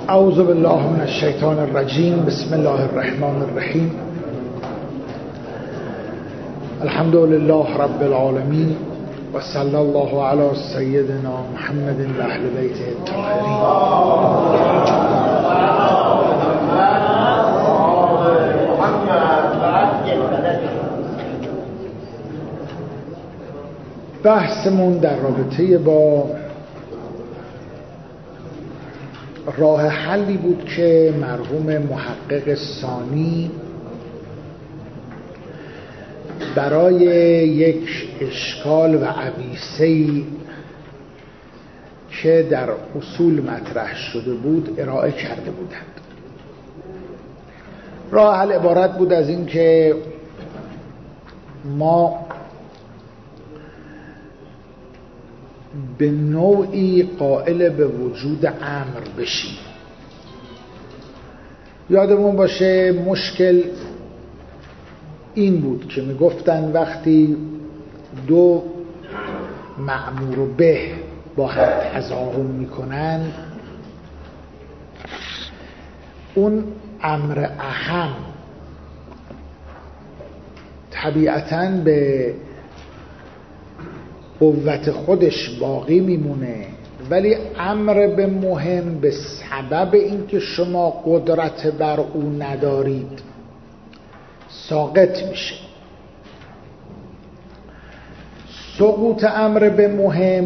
اعوذ بالله من الشیطان الرجیم. بسم الله الرحمن الرحیم. الحمد لله رب العالمین و صلی الله علی سیدنا محمد اهل بیته الطاهرین. بحثمون در رابطه با راه حلی بود که مرحوم محقق ثانی برای یک اشکال و عویصه‌ای که در اصول مطرح شده بود ارائه کرده بودند. راه حل عبارت بود از این که ما به نوعی قائل به وجود امر بشیم. یادمون باشه مشکل این بود که میگفتن وقتی دو مأمور به با هم تظاهر میکنن، اون امر اهم طبیعتاً به قوت خودش باقی میمونه، ولی امر به مهم به سبب اینکه شما قدرت بر او ندارید ساقط میشه. سقوط امر به مهم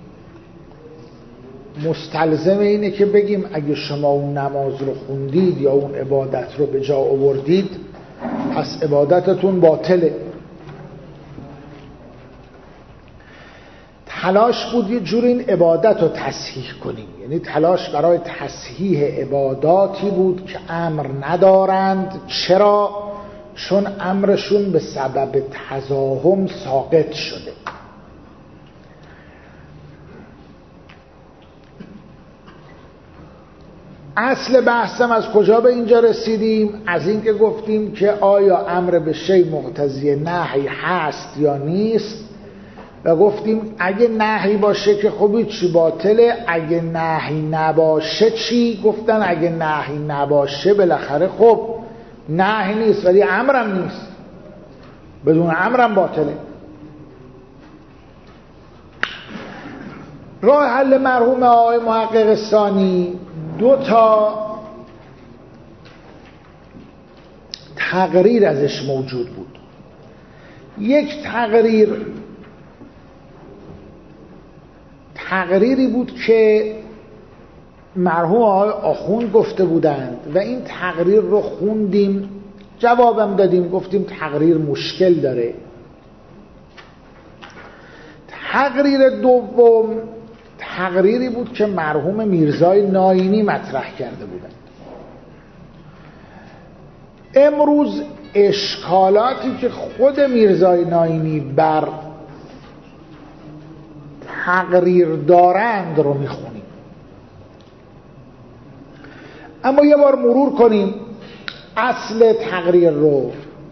مستلزم اینه که بگیم اگه شما اون نماز رو خوندید یا اون عبادت رو به جا آوردید پس عبادتتون باطله. تلاش بود یه جور این عبادت رو تصحیح کنیم، یعنی تلاش برای تصحیح عباداتی بود که امر ندارند. چرا؟ چون امرشون به سبب تزاحم ساقط شده. اصل بحثم از کجا به اینجا رسیدیم؟ از این که گفتیم که آیا امر به شیء مقتضی نهی هست یا نیست، و گفتیم اگه نهی باشه که خب چی باطله، اگه نهی نباشه چی؟ گفتن اگه نهی نباشه بالاخره خب نهی نیست ولی امرم نیست، بدون امرم باطله. راه حل مرحوم آقای محقق ثانی دو تا تقریر ازش موجود بود. یک تقریری بود که مرحوم آقای آخوند گفته بودند و این تقریر رو خوندیم، جوابم دادیم، گفتیم تقریر مشکل داره. تقریر دوم تقریری بود که مرحوم میرزای ناینی مطرح کرده بودند. امروز اشکالاتی که خود میرزای ناینی بر تقریر دارند رو میخونیم، اما یه بار مرور کنیم اصل تقریر رو.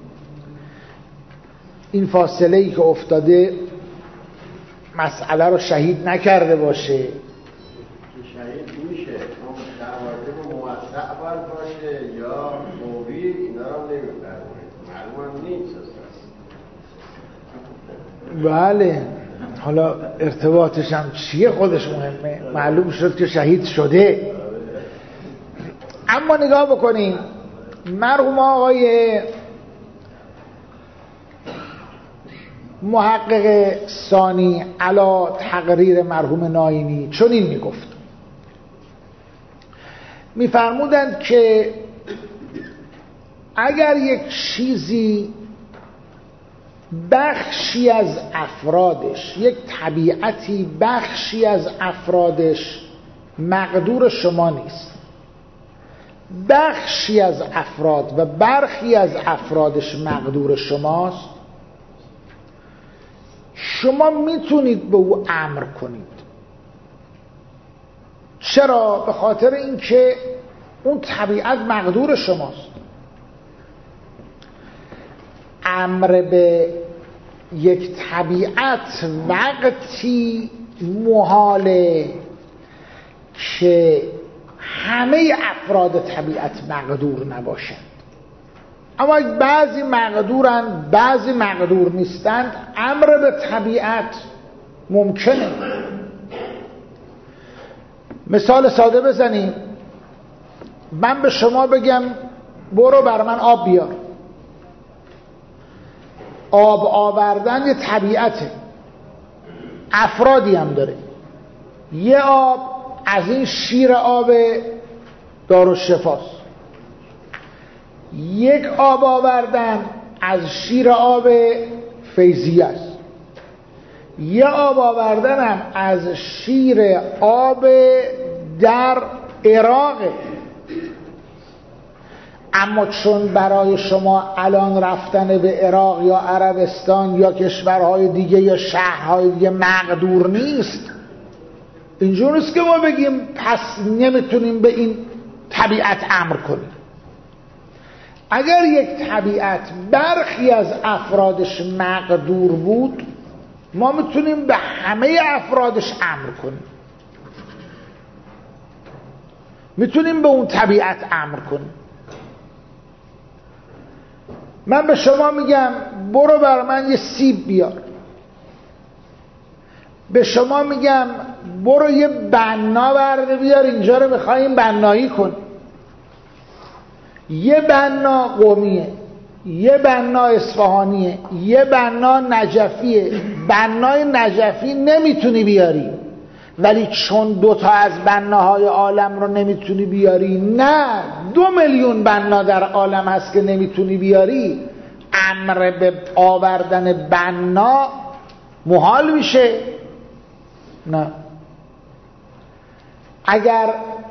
این فاصله‌ای که افتاده مسئله رو شهید نکرده باشه. شهید میشه در واقع موسع باشه یا قوی، اینا رو نمی‌فرمایید، معلوم نیست اصلا. بله، حالا ارتباطش هم چیه خودش مهمه. معلوم شد که شهید شده. اما نگاه بکنیم مرحوم آقای محقق ثانی علی تقریر مرحوم ناینی چون این میگفت، میفرمودند که اگر یک چیزی بخشی از افرادش، یک طبیعتی بخشی از افرادش مقدور شما نیست، بخشی از افراد و برخی از افرادش مقدور شماست، شما میتونید به او امر کنید. چرا؟ به خاطر اینکه اون طبیعت مقدور شماست. امر به یک طبیعت وقتی محاله که همه افراد طبیعت مقدور نباشند، اما بعضی مقدورند بعضی مقدور نیستند. امر به طبیعت ممکنه. مثال ساده بزنیم، من به شما بگم برو بر من آب بیار. آب آوردن یه طبیعته، افرادی هم داره. یه آب از این شیر آب دارالشفاست، یک آب آوردن از شیر آب فیضیه است، یه آب آوردن هم از شیر آب در عراقه. اما چون برای شما الان رفتن به عراق یا عربستان یا کشورهای دیگه یا شهرهای دیگه مقدور نیست، اینجور نیست که ما بگیم پس نمیتونیم به این طبیعت امر کنیم. اگر یک طبیعت برخی از افرادش مقدور بود، ما میتونیم به همه افرادش امر کنیم، میتونیم به اون طبیعت امر کنیم. من به شما میگم برو بر من یه سیب بیار، به شما میگم برو یه بنا برده بیار اینجا رو میخواییم بنایی کن. یه بنا قمیه، یه بنا اصفهانیه، یه بنا نجفیه. بنای نجفی نمیتونی بیاری، ولی چون دوتا از بناهای عالم رو نمیتونی بیاری، نه 2 میلیون بنا در عالم هست که نمیتونی بیاری، امر به آوردن بنا محال میشه. نه، اگر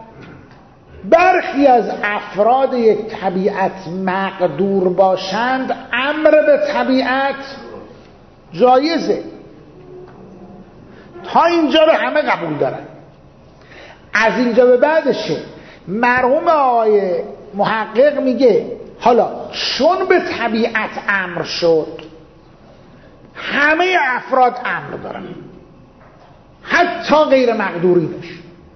برخی از افراد یک طبیعت مقدور باشند، امر به طبیعت جایزه. تا اینجا رو همه قبول دارن. از اینجا به بعدشه مرحوم آقای محقق میگه حالا چون به طبیعت امر شد، همه افراد امر دارن، حتی غیر مقدورینش.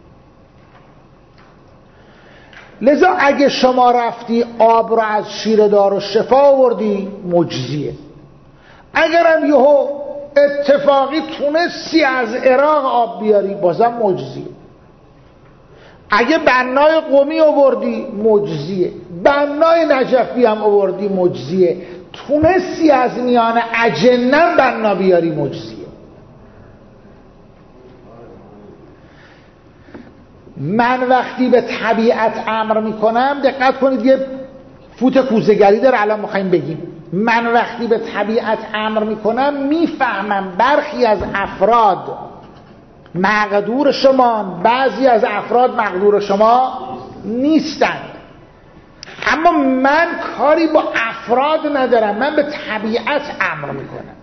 لذا اگه شما رفتی آب رو از شیر دارالشفا آوردی، مجزیه. اگرم یهو اتفاقی تونستی از عراق آب بیاری، بازم مجزیه. اگه بنای قمی آوردی، مجزیه. بنای نجفی هم آوردی، مجزیه. تونستی از میان اجنه بنا بیاری، مجزیه. من وقتی به طبیعت امر میکنم، دقت کنید یه فوت کوزه‌گری داره الان میخوایم بگیم. من وقتی به طبیعت امر میکنم، میفهمم برخی از افراد مقدور شما، بعضی از افراد مقدور شما نیستند. اما من کاری با افراد ندارم، من به طبیعت امر میکنم.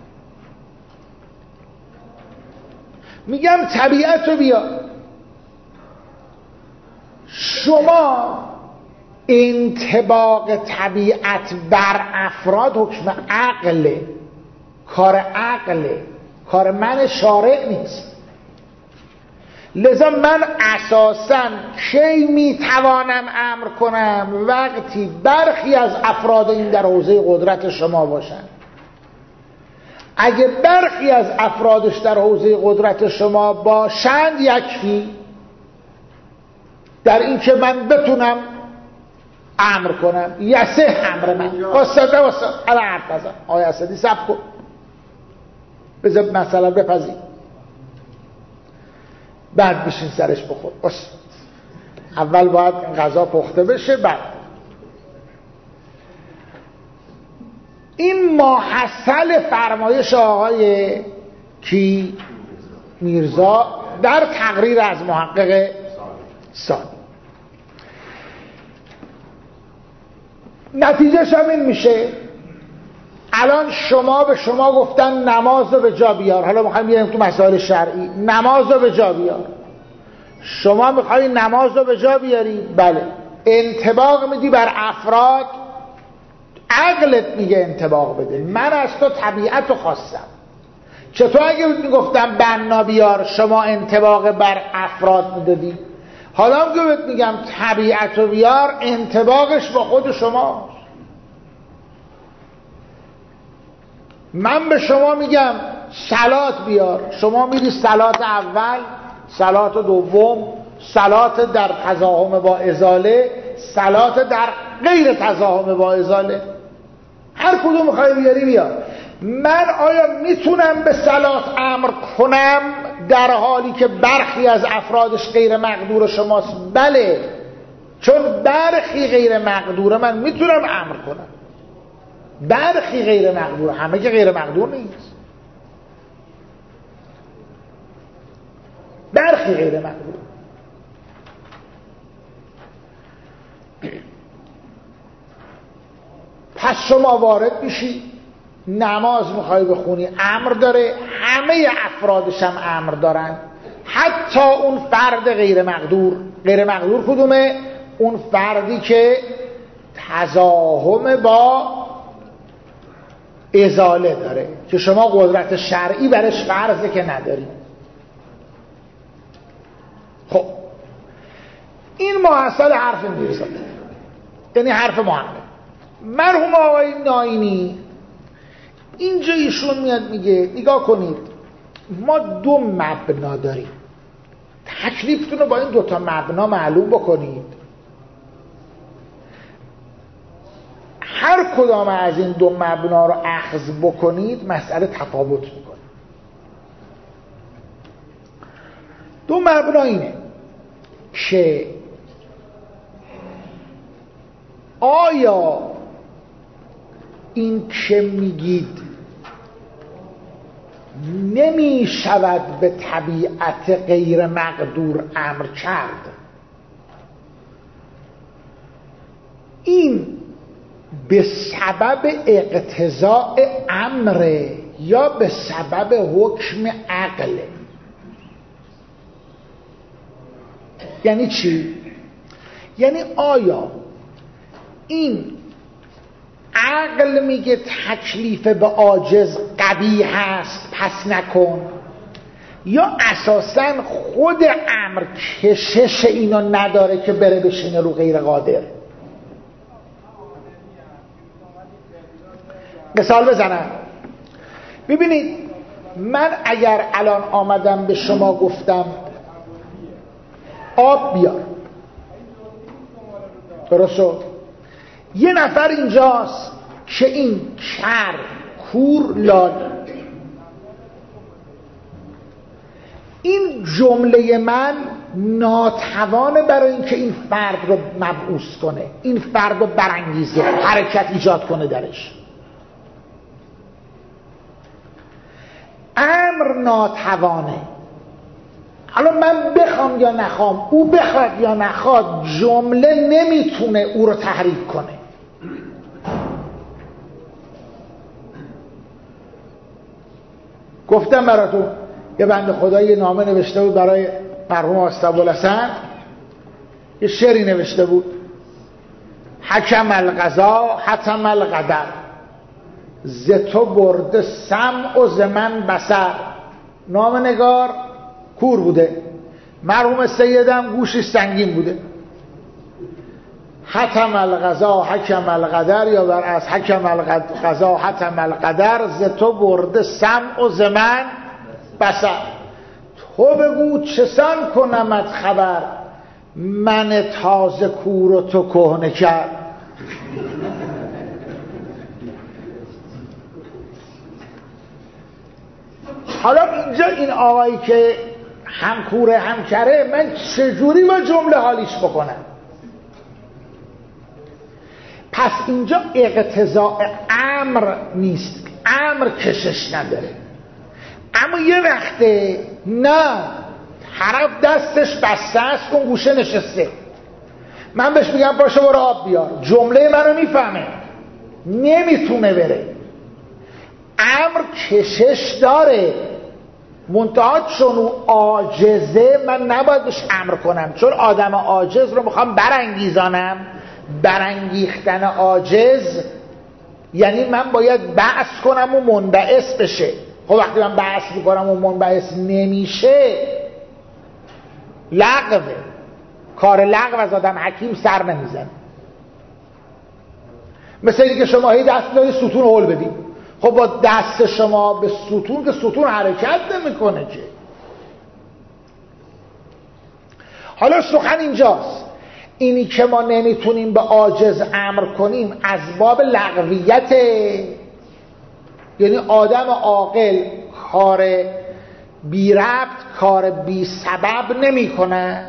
میگم طبیعت رو بیا. شما انطباق طبیعت بر افراد حکم عقله، کار عقله، کار من شارع نیست. لذا من اساساً کی میتوانم امر کنم؟ وقتی برخی از افراد این در حوزه قدرت شما باشند. اگه برخی از افرادش در حوزه قدرت شما باشند، یکفی در این که من بتونم امر کنم. یسه امر من واسطه الان حرف بزن آیا اسدی سب کن، بذار مثلا بپذیر، بعد بشین سرش بخور. باش، اول باید غذا پخته بشه. بعد این ماحصل فرمایش آقای کی میرزا در تقریر از محقق ثانی. نتیجهش هم این میشه الان شما به شما گفتن نماز رو به جا بیار. حالا میخوایم بیاریم تو مسائل شرعی، نماز رو به جا بیار. شما میخوایی نماز رو به جا بیاری، بله، انطباق میدی بر افراد، عقلت میگه انطباق بده. من از تو طبیعت رو خواستم. چطور اگه میگفتم بنا بیار، شما انطباق بر افراد میدادی؟ حالا هم که بهت میگم طبیعت رو بیار، انطباقش با خود شما. من به شما میگم صلات بیار، شما میری صلات اول، صلات دوم، صلات در تزاحم با ازاله، صلات در غیر تزاحم با ازاله، هر کدوم میخوای بیاری بیار. من آیا میتونم به صلات امر کنم در حالی که برخی از افرادش غیر مقدور شماست؟ بله، چون برخی غیر مقدور من میتونم امر کنم. برخی غیر مقدور، همه که غیر مقدور نیست، برخی غیر مقدور. پس شما وارد میشی، نماز میخوای بخونی، امر داره، همه افرادش هم امر دارن، حتی اون فرد غیر مقدور. غیر مقدور کدومه؟ اون فردی که تزاحم با ازاله داره، که شما قدرت شرعی برش فرضه که نداری. خب این محصل حرف میرزا، یعنی حرف محمد. مرحوم آقای ناینی اینجا ایشون میاد میگه نگاه کنید، ما دو مبنا داریم، تکلیفتون رو با این دوتا مبنا معلوم بکنید. هر کدام از این دو مبنا رو اخذ بکنید مسئله تفاوت میکنه. دو مبنا اینه که آیا این که میگید نمی شود به طبیعت غیر مقدور امر کرد، این به سبب اقتضاء امر یا به سبب حکم عقل؟ یعنی چی؟ یعنی آیا این عقل میگه تکلیف به عاجز قبیح هست پس نکن، یا اساساً خود امر کشش اینو نداره که بره بشینه رو غیر قادر؟ مثال بزنم. ببینید، من اگر الان آمدم به شما گفتم آب بیار، درست شد؟ یه نفر اینجاست که این کر کور لال، این جمله من ناتوانه برای اینکه این فرد رو مبعوث کنه، این فرد رو برانگیزه، حرکت ایجاد کنه درش. امر ناتوانه. حالا من بخوام یا نخوام، او بخواد یا نخواد، جمله نمیتونه او رو تحریک کنه. گفتم براتون یه بنده خدا یه نامه نوشته بود برای مرحوم آستاب‌الحسن، یه شعری نوشته بود: حکم القضا حتم القدر، ز تو برده سمع و ز من بصر. نامه‌نگار کور بوده، مرحوم سیدم گوشی سنگین بوده. حتم القضا حکم القدر، یا برعکس حکم القضا حتم القدر، ز تو برده سمع و ز من بصر. تو بگو چسان کنمت خبر، من تازه کور و تو کهنه کرد. حالا اینجا این آقایی که هم کوره هم کره، من چجوری با جمله حالیش بکنم؟ پس اینجا اقتضاء امر نیست، امر کشش نداره. اما یه وقته نه، طرف دستش بسته است، اون گوشه نشسته، من بهش میگم باشه برو آب بیار، جمله منو میفهمه، نمیتونه بره. امر کشش داره، منتها چون او عاجزه من نباید بهش امر کنم، چون آدم عاجز رو میخوام برانگیزانم. برانگیختن عاجز یعنی من باید بعث کنم و منبعث بشه. خب وقتی من بعث میکنم و منبعث نمیشه، لغوه. کار لغو از آدم حکیم سر نمیزنه. مثل اینکه شما هی دست داری ستون هول بدی، خب با دست شما به ستون که ستون حرکت نمیکنه که. حالا سخن اینجاست، اینی که ما نمیتونیم به عاجز امر کنیم از باب لغویت، یعنی آدم عاقل کار بی ربط، کار بی سبب نمی کنه،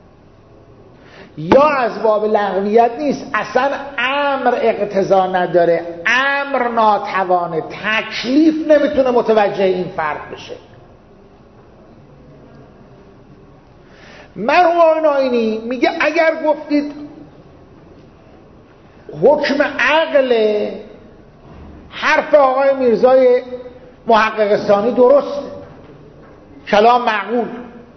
یا از باب لغویت نیست، اصلا امر اقتضا نداره، امر ناتوانه، تکلیف نمیتونه متوجه این فرق بشه. مرحوم آینی میگه اگر گفتید حکم عقل، حرف آقای میرزای محقق ثانی درسته، کلام معقول.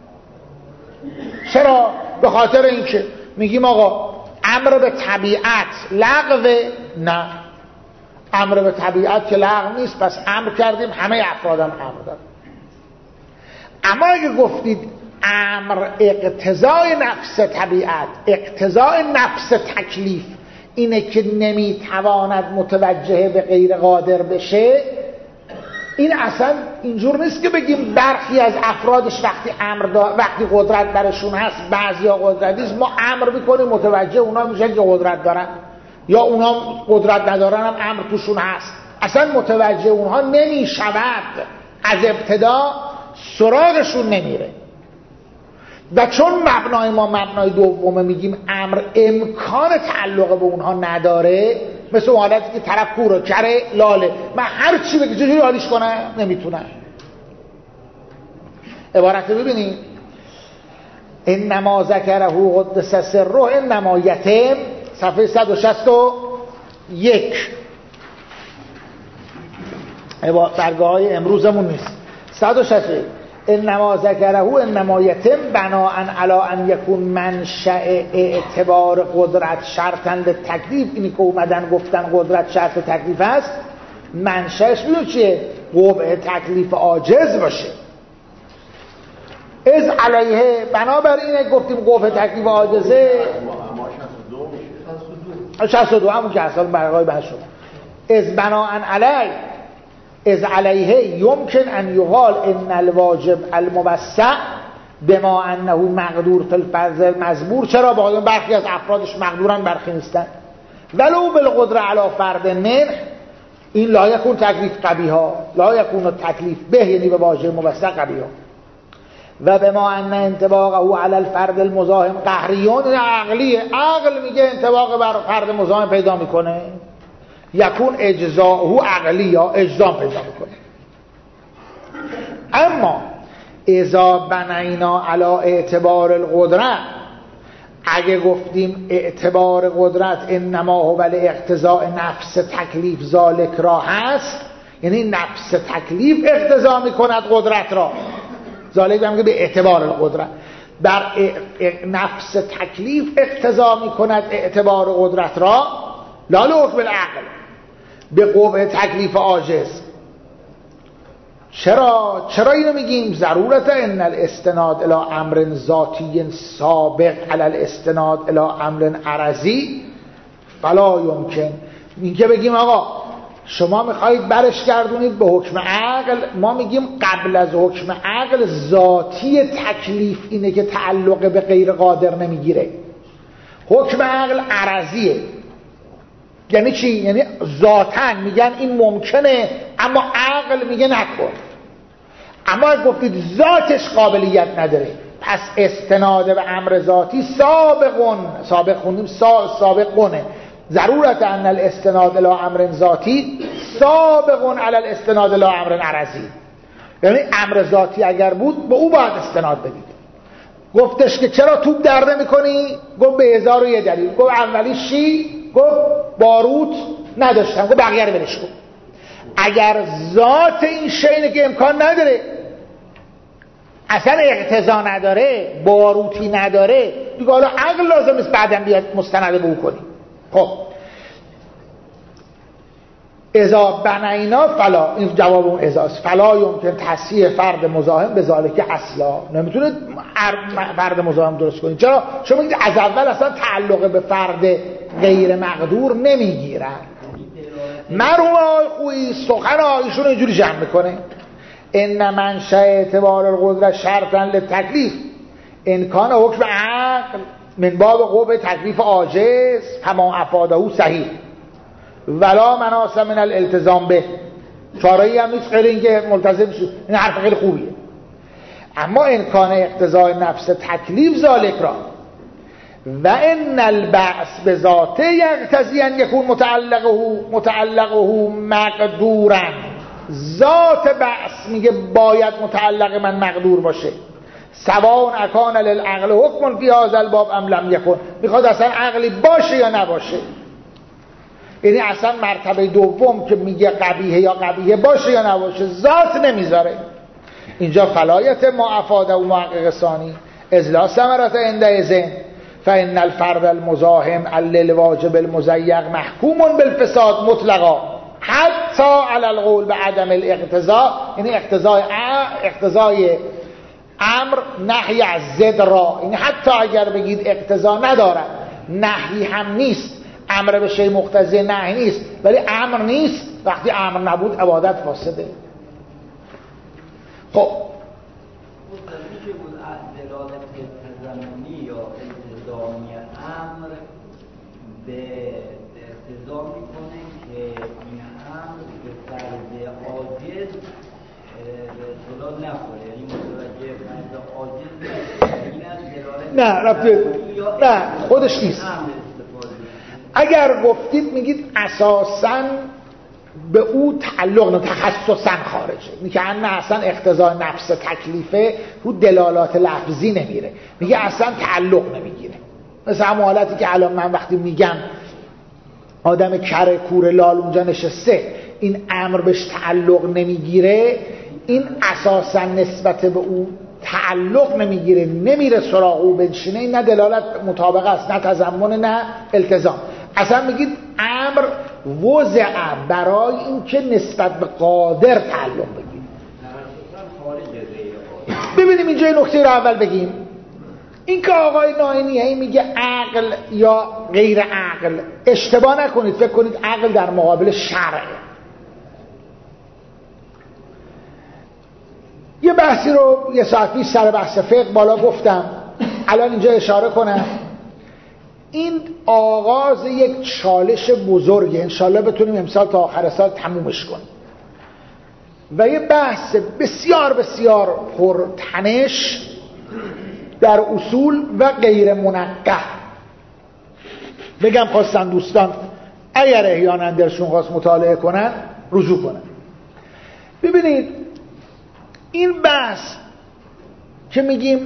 چرا؟ به خاطر اینکه میگیم آقا امر به طبیعت لغوه، نه، امر به طبیعت که لغو نیست، پس امر کردیم، همه افرادم امر دارن. اما اگه گفتید امر اقتضای نفس طبیعت، اقتضای نفس تکلیف اینه که نمیتواند متوجه به غیر قادر بشه، این اصلا اینجور نیست که بگیم برخی از افرادش وقتی قدرت برشون هست بعضیا قدرت نیست، ما امر میکنیم متوجه اونا میشن که قدرت دارن، یا اونا قدرت ندارن هم امر توشون هست، اصلا متوجه اونها نمیشود، از ابتدا سراغشون نمیره. و چون مبنای ما مبنای دومه، میگیم امر امکان تعلق به اونها نداره، مثل اون حالتی که طرف کوره کره لاله، من هر چی بگی چجوری حالیش کنم نمیتونم. عبارت ببینید، انما ذکره قدس سره انما یتم، صفحه 161، برگاه های امروزمون نیست، 161. انما ذکره انما یتم بناء علی ان یکون منشأ اعتبار قدرت شرطا للتکلیف. اینی که اومدن گفتن قدرت شرط تکلیف است، منشأش میدونی چیه؟ قبح تکلیف عاجز باشه. از علیه، بنابراین گفتیم قبح تکلیف عاجزه 62 همون که اصلا برقای بحث شد. از بناء علیه، از علیه یمکن ان یقال ان الواجب الموسع بما انه مقدور فی الفرض المزبور. چرا؟ با برخی از افرادش مقدورن برخی نیستن. ولو بالقدره علی فرد منه، این لا یکون تکلیف قبیحا، لا یکون تکلیف به، یعنی به واژه موسع قبیحا. و بما ان انطباقه علی الفرد المزاحم قهریون، عقلیه، عقل میگه انطباق بر فرد مزاحم پیدا میکنه، یکون اجزاءه عقلی، یا اجزام پیدا میکنه. اما اذا بنینا علی اعتبار القدره، اگه گفتیم اعتبار قدرت انما هو الاقتضاء نفس تکلیف ذالک را هست، یعنی نفس تکلیف اقتضا میکند قدرت را، ذالک هم که به اعتبار القدره، بر نفس تکلیف اقتضا میکند اعتبار قدرت را، لا لحکم العقل، به قبح تکلیف عاجز. چرا اینو میگیم؟ ضرورت ان الاستناد الى امر ذاتی سابق علی الاستناد الى امر عرضی فلا یمکن. این که بگیم آقا شما میخواید برش گردونید به حکم عقل، ما میگیم قبل از حکم عقل ذاتی تکلیف اینه که تعلق به غیر قادر نمیگیره. حکم عقل عرضیه. یعنی چی؟ یعنی ذاتاً میگن این ممکنه، اما عقل میگه نکن. اما اگه گفتید ذاتش قابلیت نداره، پس استناد به امر ذاتی سابقونه. ضرورت ان الاستناد الى امر ذاتی سابق علی الاستناد الى امر عرضی. یعنی امر ذاتی اگر بود به او باید استناد بدید. گفتش که چرا توپ درده میکنی؟ گفت به 1001 دلیل. گفت اولیش چی؟ گفت باروت نداشتم. گفت بقیه رو برش کن. اگر ذات این شینه که امکان نداره، اصلا اقتضا نداره، باروتی نداره، دیگه حالا عقل لازم است بعدم بیاد مستند به او کنی. خب اذا بنینا فلا، این جواب اون ازاست، فلا یمکن تصحیح فرد مزاحم به ذالک اصلا. نمیتونه فرد مزاحم درست کنید. چرا؟ شما میگید از اول اصلا تعلق به فرد غیر مقدور نمیگیرن. مرحوم آقای خویی سخن آقایشون اینجوری جمع میکنه: ان منشأ اعتبار القدرت شرطا للتکلیف ان کان حکم عقل من باب قوه تکلیف عاجز فما افاده صحیح ولا مناص من الالتزام به. چاره‌ای هم نیست غیر اینکه ملتزم شد. این حرف خیلی خوبیه. اما امکان اقتضای نفس تکلیف ذالک را و ان البعث به ذاته یقتضی ان یکون متعلقه مقدورا. ذات بعث میگه باید متعلق من مقدور باشه. سواء اکان للعقل حکم فی هذا الباب ام لم یکن. میخواد اصلا عقلی باشه یا نباشه. یعنی اصلا مرتبه دوم که میگه قبیحه یا قبیحه باشه یا نباشه ذات نمیذاره. اینجا فلایت ما افاده و محقق ثانی ازلا ثمرت عندئذ فان الفرد المزاحم للواجب المزیق محکوم بالفساد مطلقا حتی علی القول به عدم الاقتضاء. یعنی اقتضای امر نهی از ضد را، یعنی حتی اگر بگید اقتضا ندارد، نهی هم نیست، امر به شیء مقتضی نهی نیست، ولی امر نیست، وقتی امر نبود عبادت فاسده. خب میشه بود دلالت تضمنی یا التزامی امر به اقتضا میکنه که این امر به فرد عاجز دلالت نخوره، یعنی متوجه فرد عاجز نشه. نه خودش نیست. اگر گفتید میگید اساساً به او تعلق نه، تخصصاً خارجه، میگه نه اصلا اقتضای نفس تکلیفه رو دلالات لفظی نمیره، میگه اصلا تعلق نمیگیره. مثل همون حالتی که الان من وقتی میگم آدم کره کور لال اونجا نشسته این امر بهش تعلق نمیگیره، این اساساً نسبت به او تعلق نمیگیره، نمیره سراغ او بنشینه، این نه دلالت مطابقه است، نه تضمن، نه التزام. اصلا میگید امر وضع برای اینکه نسبت به قادر تعلق بگیره. ببینیم اینجا این نکته رو اول بگیم. این که آقای ناینی این میگه عقل یا غیر عقل، اشتباه نکنید فکر کنید عقل در مقابل شرع. یه بحثی رو یه ساعت پیش سر بحث فقه بالا گفتم، الان اینجا اشاره کنم. این آغاز یک چالش بزرگه، انشالله بتونیم امسال تا آخر سال تمومش کنیم و یه بحث بسیار بسیار پرتنش در اصول و غیر منقح. بگم خواستن دوستان اگر احیانا درشون خواست مطالعه کنن رجوع کنن. ببینید این بحث که میگیم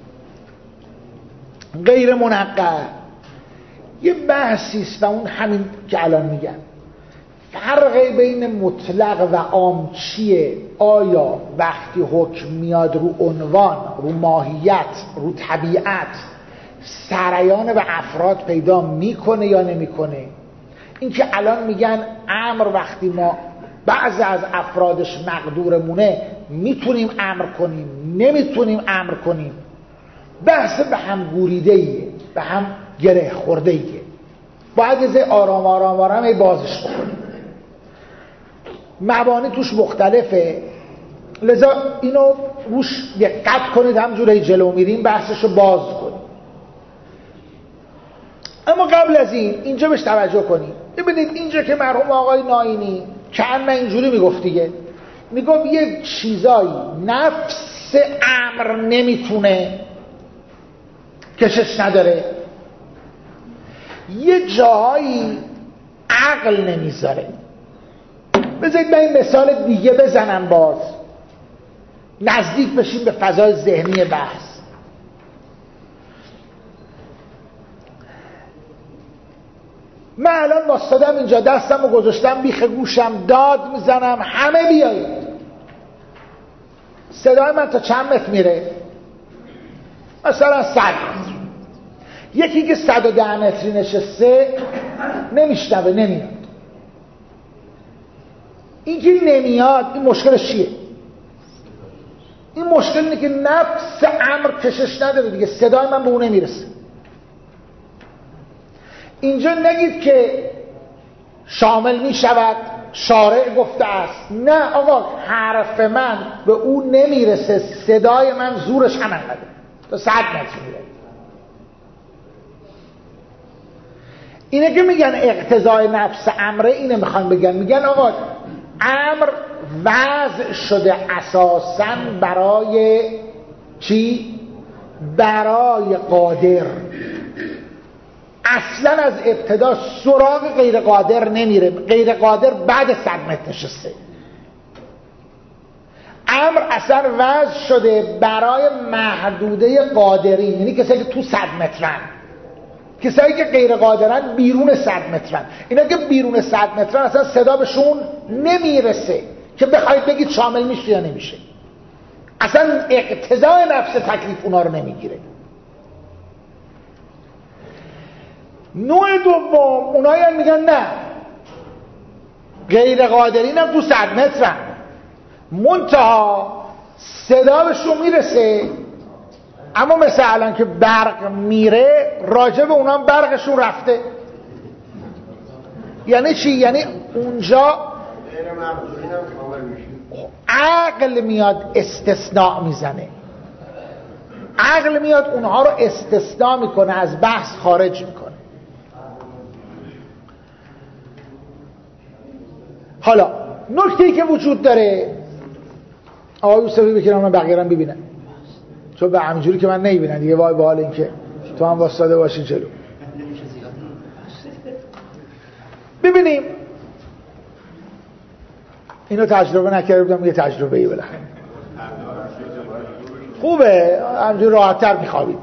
غیر منقح یه بحثی است و اون همین که الان میگن فرق بین مطلق و عام چیه؟ آیا وقتی حکم میاد رو عنوان، رو ماهیت، رو طبیعت سریان به افراد پیدا میکنه یا نمیکنه؟ این که الان میگن امر وقتی ما بعضی از افرادش مقدورمونه میتونیم امر کنیم، نمیتونیم امر کنیم، بحث به هم گوریده‌ایه، به هم گره خورده‌ایه. باید یه آرام آرام آرام بازش بکنیم. مبانی توش مختلفه، لذا اینو روش دقت کنید، همجوری جلو میریم بحثشو باز کنیم. اما قبل از اینجا بهش توجه کنید. ببینید اینجا که مرحوم آقای ناینی چند اینجوری میگفت دیگه، میگفت یک چیزایی نفس امر نمیتونه کشش نداره، یه جایی عقل نمیذاره. بذارید من این مثال دیگه بزنم باز نزدیک بشیم به فضای ذهنی بحث. من الان باستادم اینجا دستم رو گذاشتم بیخ گوشم داد میزنم همه بیایید. صدای من تا چند متر میره؟ مثلا 100 متر. یکی که 110 متری نشسته نمیشنوه، نمیاد. این که نمیاد، این مشکلش چیه؟ این مشکل اینه که نفس امر کشش نداره دیگه، صدای من به اون نمیرسه. اینجا نگید که شامل می شود، شارع گفته است، نه آقا حرف من به اون نمیرسه، صدای من زورش هم انقدر تا 100 متر میره. اینه که میگن اقتضای نفس امره، اینه میخوان بگن، میگن آقا امر وضع شده اساساً برای چی؟ برای قادر. اصلا از ابتدا سراغ غیر قادر نمیره، غیر قادر بعد 100 متر نشسته. امر اصلا وضع شده برای محدوده قادرین، یعنی کسایی که تو 100 مترن، کسایی که غیر قادرن بیرون 100 مترن. اینا که بیرون 100 مترن اصلا صدا بهشون نمیرسه که بخواید بگید شامل میشه یا نمیشه. اصلا اقتضای نفس تکلیف اونا رو نمیگیره. نوع دوم اونایی هم میگن نه، غیر قادرین هم تو 100 مترن، منتها صدا بهشون میرسه، اما مثل الان که برق میره راجع به اونا برقشون رفته. یعنی چی؟ یعنی اونجا غیر مقدورین هم شامل میشه. عقل میاد استثناء میزنه، عقل میاد اونها رو استثناء میکنه، از بحث خارج میکنه. حالا نکته‌ای که وجود داره، آقای یوسفی بکنم من بقیه رو ببینن، چون به همینجوری که من نمیبینن دیگه، وای به حال این که تو هم واسطاده باشی جلو. ببینیم اینو تجربه نکرده بودم، یه تجربه‌ای بالاخره خوبه، همینجوری راحت‌تر میخوابید.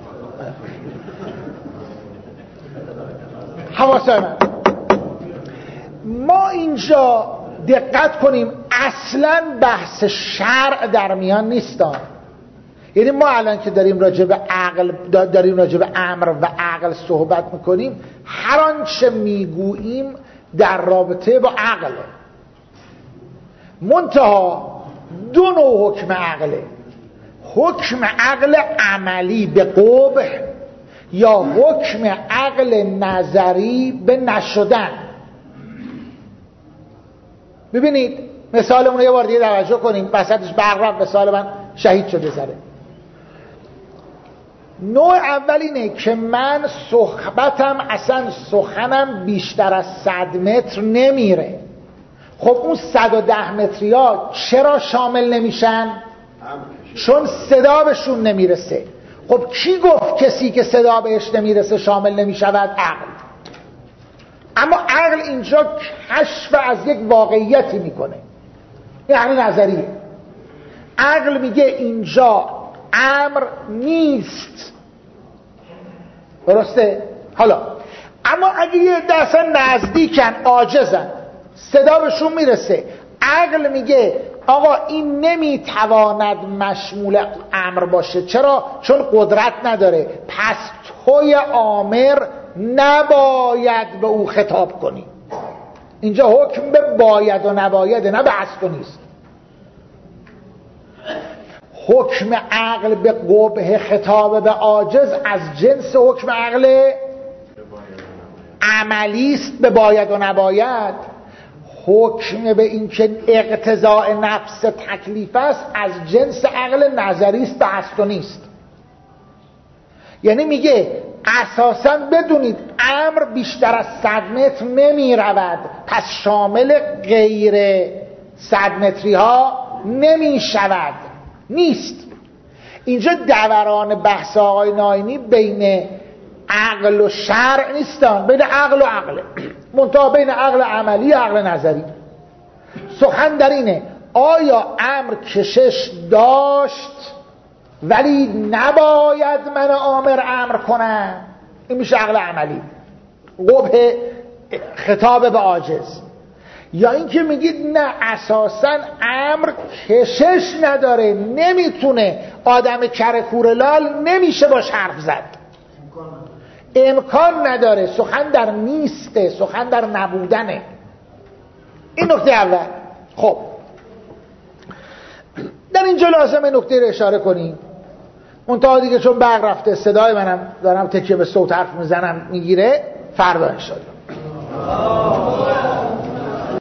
حواسای من، ما اینجا دقت کنیم اصلا بحث شرع در میان نیستان. یعنی ما الان که داریم راجع به عقل، داریم راجع به امر و عقل صحبت میکنیم، هر آنچه میگوییم در رابطه با عقله، منتها دو نوع حکم عقله: حکم عقل عملی به قبح یا حکم عقل نظری به نشدن. ببینید مثالمون رو یه بار دیگه توجه کنیم، وسطش برق رفت، مثال من شهید شده زره. نوع اول اینه که من صحبتم، اصلا سخنم بیشتر از 100 متر نمیره. خب اون 110 متری ها چرا شامل نمیشن؟ چون صدا بهشون نمیرسه. خب کی گفت کسی که صدا بهش نمیرسه شامل نمیشود؟ عقل. اما عقل اینجا کشف از یک واقعیتی میکنه، یعنی نظریه. عقل میگه اینجا امر نیست، درسته؟ حالا اما اگه یه دست نزدیکن، عاجزن، صدا بهشون میرسه، عقل میگه آقا این نمیتواند مشمول امر باشه. چرا؟ چون قدرت نداره، پس توی آمر نباید به او خطاب کنی. اینجا حکم به باید و نبایده، نه به هست و نیست. حکم عقل به قبح، خطاب به عاجز از جنس حکم عقل عملی است به باید و نباید. حکم به این که اقتضاء نفس تکلیف است از جنس عقل نظری است به هست و نیست. یعنی میگه اساساً بدونید امر بیشتر از 100 متر نمی رود، پس شامل غیر 100 متری ها نمی شود، نیست. اینجا دوران بحث آقای ناینی بین عقل و شرع نیستن، بین عقل و عقله، منتها بین عقل عملی و عقل نظری. سخن در اینه آیا امر کشش داشت ولی نباید من آمر امر کنم؟ این میشه عقل عملی، قبح خطاب به عاجز. یا اینکه میگید نه، اساساً امر کشش نداره، نمیتونه، آدم کرکورلال نمیشه باش حرف زد، امکان نداره، سخن در نیسته، سخن در نبودنه. این نکته اول. خب در اینجا لازمه نکته رو اشاره کنیم، منتها دیگه چون برق رفته صدای منم دارم تکیه به صوت حرف میزنم میگیره، فردا انشالله.